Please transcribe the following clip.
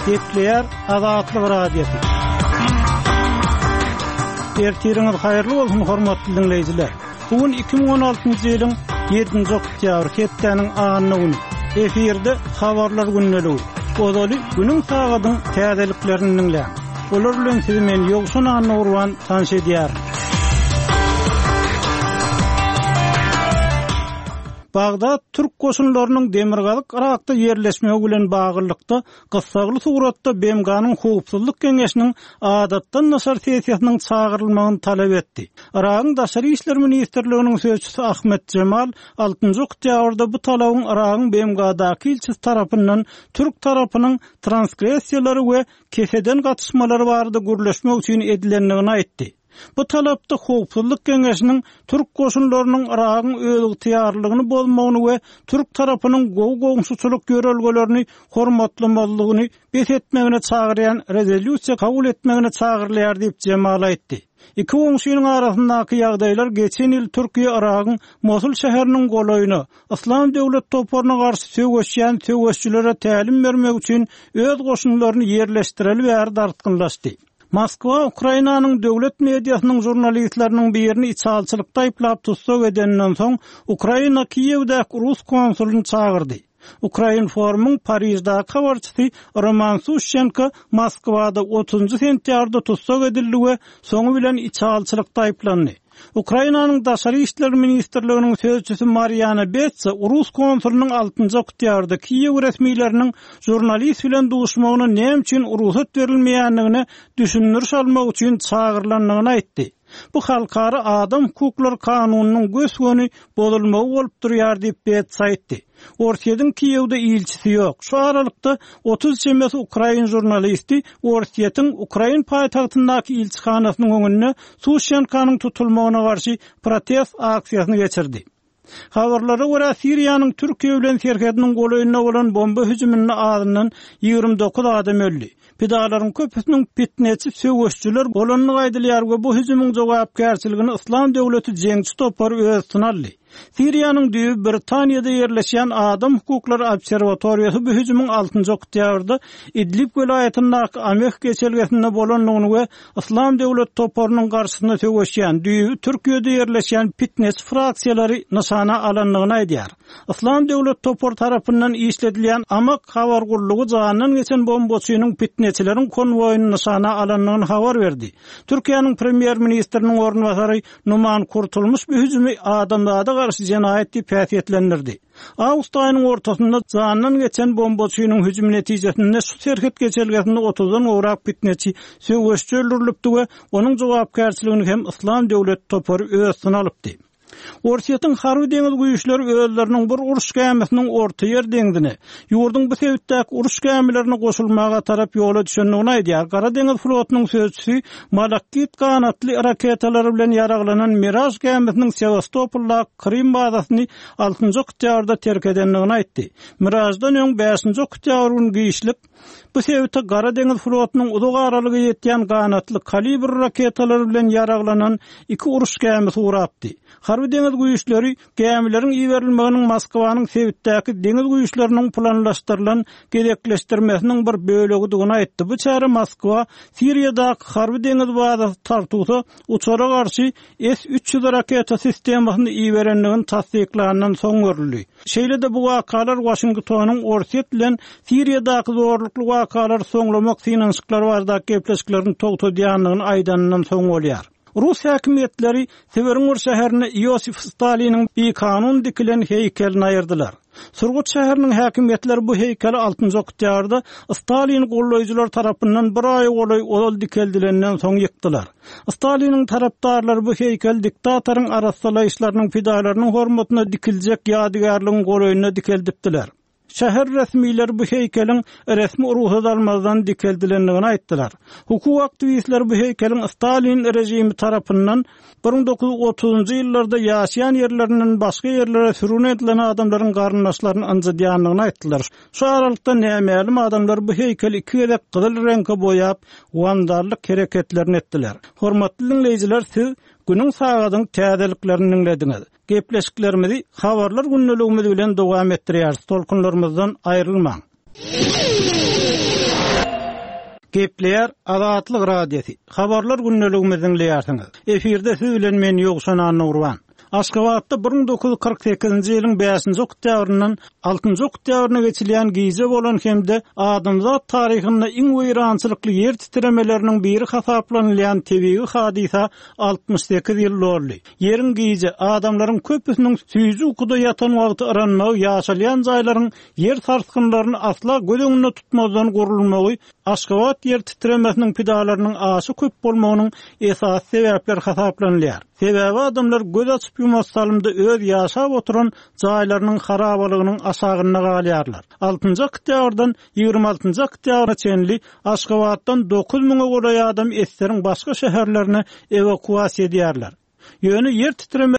Gepleyer Azatlyk radiosu. Ertiriňiz haýyrly bolsun hormatly dinleýijiler. Bugün 2016-njy ýylyň 7-nji oktýabr hepdeniň anyny güni. Eferde habarlar günneligi. Odaly günüň sagadyň täzeliklerini dinleýär. Olar bilen sizi men ýogsun anyny urwan tanış edýär. Bagdad Türk goşunlarynyň Demirgazyk Irakda ýerleşmegi bilen bagylykda gyssagly suratda BMG'nyň howpsuzlyk keňeşiniň adatdan nasar sessiýasynyň çağırylmagyny talap etdi. Irakyň daşary işler ministrliginiň sözçüsü Ahmet Cemal 6-njy oktýabrda bu talabyň Irakyň BMG'daky ilçisi tarapyndan Türk tarapynyň transgressiýalary we kefeden gatışmalary barada gürleşmek üçin edilenligini aýtdy. Bu talapda howpsuzlyk keňeşiniň Türk goşunlarynyň Irakyň özüň tiýarlygyny bolmagyny we Türk tarapynyň gowy-goňşuçylyk görelgelerini hormatlamalygyny besetmegine çagyrýan rezolýusiýa kabul etmegine çagyrylýar diýip Cemal aýtdy. Iki goňşynyň arasyndaky ýagdaýlar geçen ýyl Türkiýe Irakyň Mosul şäheriniň golaýyna Islam döwlet toparyna garşy söwgeşýän söwgeşçilere tälim bermek üçin öz goşunlaryny ýerleşdireli we dartgynlaşdy. Moskwa Ukrainanyň döwlet mediasynyň jurnalistleriniň birini içalçylykda aýplap tutsak edenden soň Ukraina Kiýewdäki Rus konsulyny çagyrdy. Ukraina forumyň Parisdäki habarçysy Roman Sushchenko Moskwada 30 sentýarda tutsak edildi we soňu bilen içalçylykda aýplandy. Ukrainanyň daşary işler ministrliginiň sözçüsü Mariana Betsa Rus konsulynyň 6-njy oktýabrda Kiýew resmiýleriniň jurnalist bilen duşmagyna näme üçin ruhsat berilmeýändigine düşünür salmak üçin çagyrylanyny aýtdy. Bu halkara adam hukuklar kanunynyň gösgöni bolulmagy bolup durýar diýip Betsa aýtdy. Orsiýadyň Kiýewde ilçisi ýok. Şu aralykda 30 çemes Ukrain jurnalisti Orsiýatyň Ukrain paýtagtyndaky ilçihanasynyň öňünde Sushchenkanyň tutulmagyna garşy protest aksiýasyny geçirdi. Habarlara görä Siriýanyň Türkiýe bilen serhediniň golaýyna bolan bomba hüjümüne adynyň 29 adam öldü. Pidalaryň köpüsiniň pitnesi söwgeşçiler bolanyny gaýdylýar we bu hüjümüň jogapkärçiligini Islam döwleti jeňçi topar öz synaldy. Siriýanyň Düýp Britaniýada ýerleşýän Adam Hukuklary Obserwatoriýasy bu hüjümüň 6-njy oktýabrda Idlib welaýatyndaky Amek geçelgesinde bolanlygyny we Islam döwlet toparynyň garşysyna söwgeşýän Düýp Türkiýede ýerleşýän fitnes fraksiýalary nişana alanlygyny aýdýar. Islam döwlet topar tarapyndan işledilýän Amek habar gurlugy janyň geçen bombaçynyň fitneçileriň konwoýuny nişana alanlygyny habar berdi. Türkiýanyň premier ministriniň ornwasary Numan Kurtulmuş bu hüjümi adamlara garşy jenaýat diýip häsiýetlendirdi. Awgust aýynyň ortasynda janyň geçen bombaçynyň hüjümi netijesinde şu serhet geçelgesinde 30-dan owrak fitneçi söwgeşçi öldürilipdi we onuň jogapkärçiligini hem Islam döwlet topary öz synalypdy. Orsiýatyň harby deňiz güýçleri özleriniň bir uruş kämesiniň orta ýer deňdini, ýurdun bu sebäpdäki uruş kämelerine goşulmaga tarap ýola düşendigini aýdýar. Gara deňiz flotynyň sözçüsü Malakit kanatly raketalary bilen ýaraglanan Miraj kämesiniň Sevastopolda Krim bazasyny 6-njy oktýabrda terk edenligini aýtdy. Mirajdan öň 5-nji oktýabr güni giýişlik bu sebäpde Gara deňiz flotynyň uzak aralygy ýetýän kanatly kalibr raketalary bilen ýaraglanan 2 uruş kämesi urapdy. Harby deňiz güýçleri gemileriň iwerilmeginiň Moskwanyň sebäpdäki deňiz güýçleriniň planlaşdyrylan gerekleşdirmesiniň bir bölegidigini aýtdy. Bu çäre Moskwa Siriýadaky harby deňiz bazasy tartywda uçara garşy S-300 raketa sistemasyny iwerenligini tasdiklandan soň görüldi. Şeýle-de bu wakalar Washingtonyň Orsiýet bilen Siriýadaky zorlukly wakalar soňlamak finansyklary baradaky gepleşiklerini togtadýanlygyny aýdanyndan soň bolýar. Rus häkimetleri Severin şäherine Iosif Stalin'in bir kanun dikilen heykelini ayırdılar. Surgut şäheriniň häkimetleri bu heykeli 6-njy oktýabrda Stalin gollaýjylar tarapyndan bir ay golay ol dikeldilenden soň ýykdylar. Staliniň tarapdarlary bu heykel diktatoryň arasalaýyşlarynyň fidalarynyň hormatyna dikiljek ýadygarlygyň golaýyna dikeldipdiler. Şäher resmiýetleri bu heykeliň resmi ruhsat almazdan dikeldilenligini aýtdylar. Hukuk aktivistleri bu heykeliň Stalin rejimi tarapyndan 1930-njy ýyllarda ýaşaýan ýerlerinden başga ýerlere sürgün edilen adamlaryň garyndaşlaryny anjadýanlygyny aýtdylar. Şu aralykda nämälim adamlar bu heykeli 2 gezek gyzyl reňke boýap, wandarlyk hereketlerini etdiler. Hormatly dinleýijiler, siz günüň sagadyň täzeliklerini dinlediňiz. Gepleşiklerimizi habarlar günneligimiz bilen dowam etdirýär. Tolkunlarymyzdan aýrylmaň. Gepleýär Azatlyk radiosi. Habarlar günneligimiziň dinleýärsiňiz. Eferde siz bilen men Ýogşan Nurwan. Aşgabatda 1948-nji ýylyň 5-nji oktýabryndan 6-njy oktýabryna geçilýän gize bolan hemde adamzat taryhynda iň weýrançylykly ýer titremeleriniň biri hasaplanylýan tebii hadisa 68 ýyl boldy. Ýeriň gize adamlaryň köpüsiniň süýzi ukuda ýatan wagty aranmagy, ýaşalýan jaýlaryň ýer sarsgynlaryny asla göz tutmazdan gurulmagy, Aşgabat ýer titremesiniň pidalarynyň aşy köp bolmagynyň esas sebäpleri hasaplanylýar. Sebäbi adamlar göz açyp ýumsalymda öz ýaşap oturan jaýlarynyň harabalygynyň aşagyna galýarlar. 6-njy oktýabrdan 26-njy oktýabra çenli Aşgabatdan 9000-e goraý adam Esseriň başga şäherlerine evakuasiýa edýärler. Ýöne ýer titreme